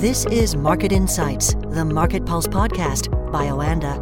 This is Market Insights, the Market Pulse podcast by Oanda.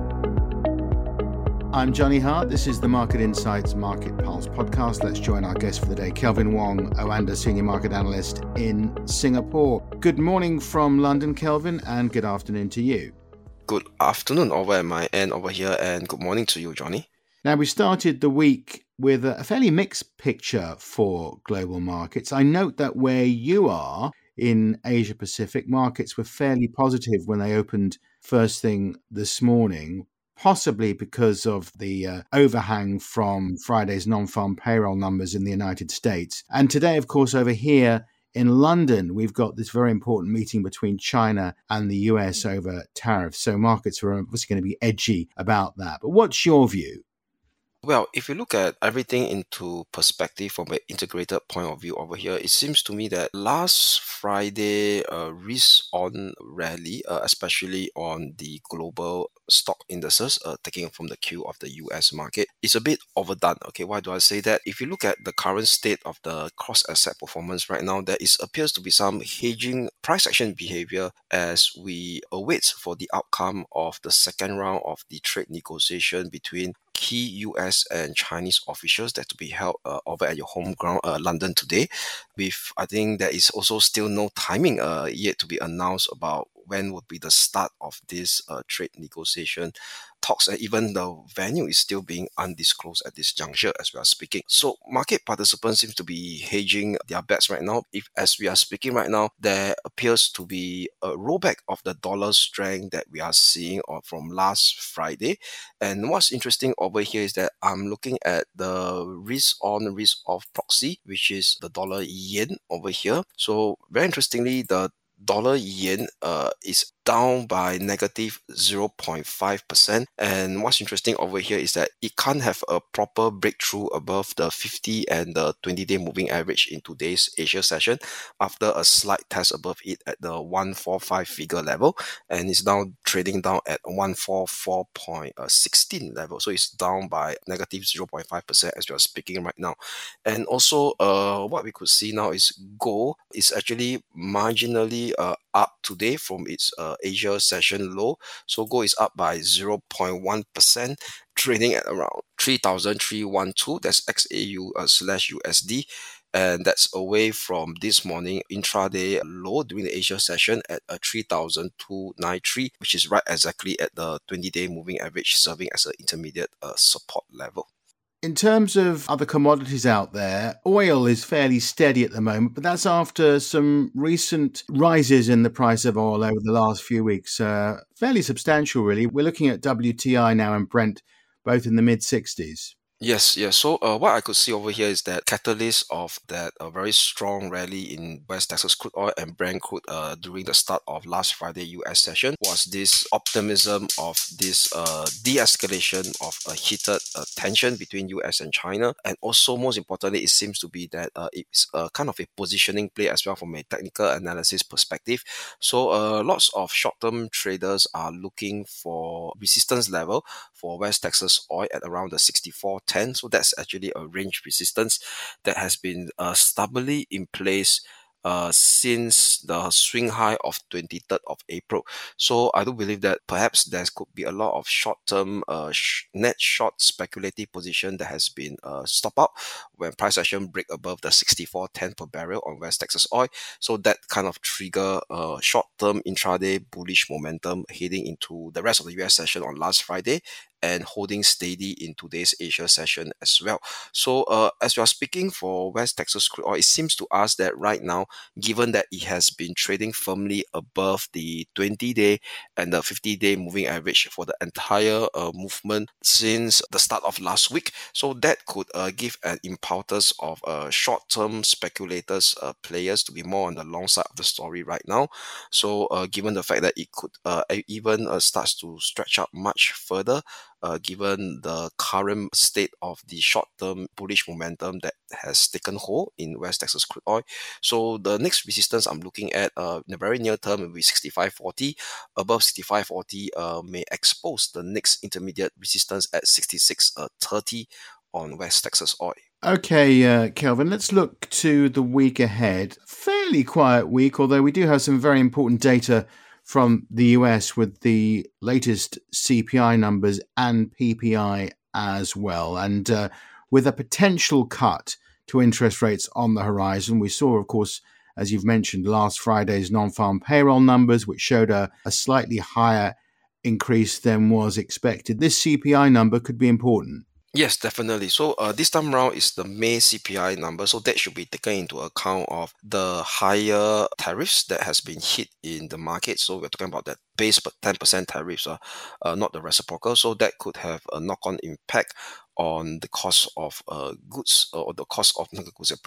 I'm Johnny Hart. This is the Market Insights Market Pulse podcast. Let's join our guest for the day, Kelvin Wong, Oanda Senior Market Analyst in Singapore. Good morning from London, Kelvin, and good afternoon to you. Good afternoon over at my end over here, and good morning to you, Johnny. Now, we started the week with a fairly mixed picture for global markets. I note that where you are in Asia Pacific, markets were fairly positive when they opened first thing this morning, possibly because of the overhang from Friday's non-farm payroll numbers in the United States. And today, of course, over here in London, we've got this very important meeting between China and the US over tariffs. So markets are obviously going to be edgy about that. But what's your view? Well, if you look at everything into perspective from an integrated point of view over here, it seems to me that last Friday risk-on rally, especially on the global stock indices, taking from the cue of the US market, is a bit overdone. Okay, why do I say that? If you look at the current state of the cross-asset performance right now, there appears to be some hedging price action behavior as we await for the outcome of the second round of the trade negotiation between key US and Chinese officials that to be held over at your home ground, London today. I think there is also still no timing yet to be announced about when would be the start of this trade negotiation talks, and even the venue is still being undisclosed at this juncture as we are speaking. So market participants seem to be hedging their bets right now. As we are speaking right now, there appears to be a rollback of the dollar strength that we are seeing from last Friday. And what's interesting over here is that I'm looking at the risk on, risk off proxy, which is the dollar yen over here. So very interestingly, the dollar yen is down by negative 0.5%. And what's interesting over here is that it can't have a proper breakthrough above the 50 and the 20-day moving average in today's Asia session after a slight test above it at the 145 figure level, and it's now trading down at 144.16 level. So it's down by negative 0.5% as we are speaking right now. And also what we could see now is gold is actually marginally up today from its Asia session low. So gold is up by 0.1%, trading at around 3,312. That's XAU slash USD. And that's away from this morning intraday low during the Asia session at 3,293, which is right exactly at the 20-day moving average, serving as an intermediate support level. In terms of other commodities out there, oil is fairly steady at the moment, but that's after some recent rises in the price of oil over the last few weeks. Fairly substantial, really. We're looking at WTI now and Brent both in the mid-60s. Yes. So what I could see over here is that catalyst of that very strong rally in West Texas crude oil and Brent crude during the start of last Friday US session was this optimism of this de-escalation of a heated tension between US and China. And also, most importantly, it seems to be that it's kind of a positioning play as well from a technical analysis perspective. So lots of short-term traders are looking for resistance level for West Texas oil at around the 64.10. So that's actually a range resistance that has been stubbornly in place since the swing high of 23rd of April. So I do believe that perhaps there could be a lot of short-term net short speculative position that has been stopped out when price action break above the 64.10 per barrel on West Texas oil. So that kind of trigger short-term intraday bullish momentum heading into the rest of the US session on last Friday and holding steady in today's Asia session as well. So as we are speaking for West Texas crude oil, it seems to us that right now, given that it has been trading firmly above the 20-day and the 50-day moving average for the entire movement since the start of last week, so that could give an impetus of short-term speculators, players to be more on the long side of the story right now. So given the fact that it could even starts to stretch out much further, given the current state of the short-term bullish momentum that has taken hold in West Texas crude oil. So the next resistance I'm looking at in the very near term will be 65.40. Above 65.40 may expose the next intermediate resistance at 66.30 on West Texas oil. Okay, Kelvin, let's look to the week ahead. fairly quiet week, although we do have some very important data from the US with the latest CPI numbers and PPI as well. And with a potential cut to interest rates on the horizon, we saw, of course, as you've mentioned, last Friday's non-farm payroll numbers, which showed a slightly higher increase than was expected. This CPI number could be important. Yes, definitely. So this time around is the May CPI number. So that should be taken into account of the higher tariffs that has been hit in the market. So we're talking about that base 10% tariffs, not the reciprocal. So that could have a knock-on impact on the cost of goods or the cost of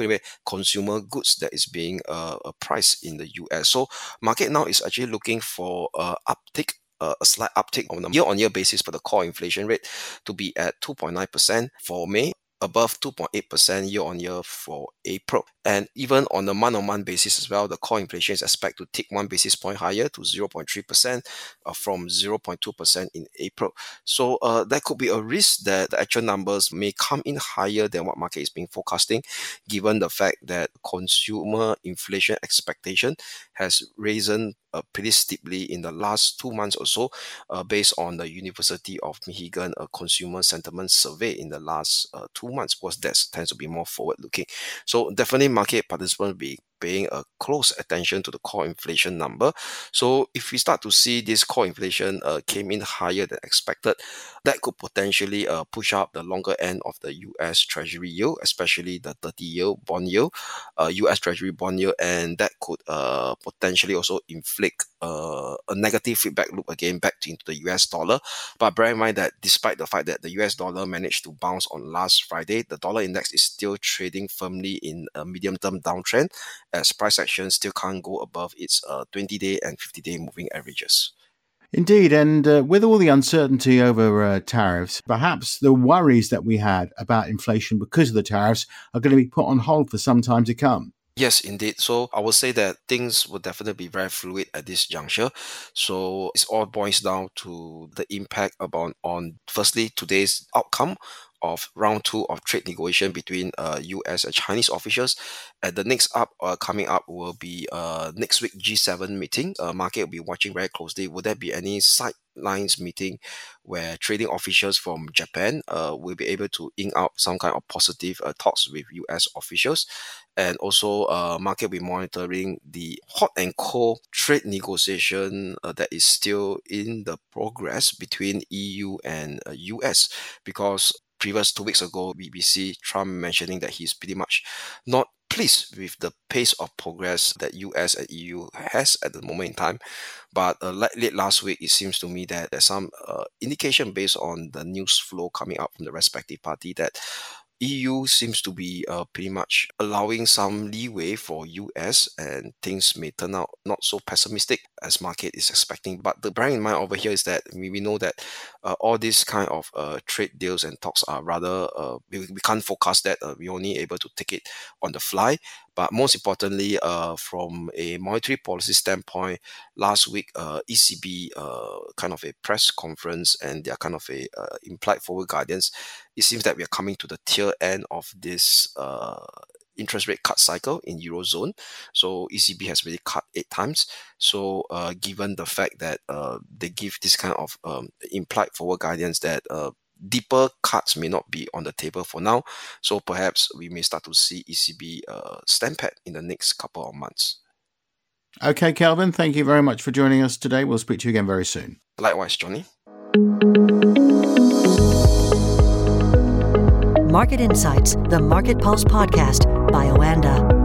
consumer goods that is being priced in the US. So market now is actually looking for uptick. A slight uptick on a year-on-year basis for the core inflation rate to be at 2.9% for May, above 2.8% year-on-year for April. And even on a month-on-month basis as well, the core inflation is expected to tick 1 basis point higher to 0.3% from 0.2% in April. So that could be a risk that the actual numbers may come in higher than what market is being forecasting, given the fact that consumer inflation expectation has risen pretty steeply in the last 2 months or so, based on the University of Michigan consumer sentiment survey in the last 2 months, because that tends to be more forward-looking. So definitely market participants will be paying a close attention to the core inflation number. So if we start to see this core inflation came in higher than expected, that could potentially push up the longer end of the US Treasury yield, especially the 30-year bond yield, US Treasury bond yield, and that could potentially also inflict a negative feedback loop again back into the US dollar. But bear in mind that despite the fact that the US dollar managed to bounce on last Friday, the dollar index is still trading firmly in a medium-term downtrend, as price action still can't go above its 20-day and 50-day moving averages. Indeed, and with all the uncertainty over tariffs, perhaps the worries that we had about inflation because of the tariffs are going to be put on hold for some time to come. Yes, indeed. So I would say that things will definitely be very fluid at this juncture. So it all boils down to the impact on firstly today's outcome of round 2 of trade negotiation between US and Chinese officials. And the next up coming up will be next week G7 meeting. Market will be watching very closely. Will there be any sidelines meeting where trading officials from Japan will be able to ink out some kind of positive talks with US officials? And also market will be monitoring the hot and cold trade negotiation that is still in the progress between EU and US, because previous 2 weeks ago, BBC Trump mentioning that he's pretty much not pleased with the pace of progress that US and EU has at the moment in time. But late last week, it seems to me that there's some indication based on the news flow coming up from the respective party that EU seems to be pretty much allowing some leeway for US, and things may turn out not so pessimistic as market is expecting. But the bearing in mind over here is that we know that all these kind of trade deals and talks are rather, we can't forecast that. We're only able to take it on the fly. But most importantly, from a monetary policy standpoint, last week, ECB kind of a press conference and their kind of a implied forward guidance, it seems that we are coming to the tail end of this interest rate cut cycle in Eurozone. So ECB has really cut 8 times. So given the fact that they give this kind of implied forward guidance that deeper cuts may not be on the table for now. So perhaps we may start to see ECB stamp pat in the next couple of months. Okay, Kelvin, thank you very much for joining us today. We'll speak to you again very soon. Likewise, Johnny. Market Insights, the Market Pulse podcast by Oanda.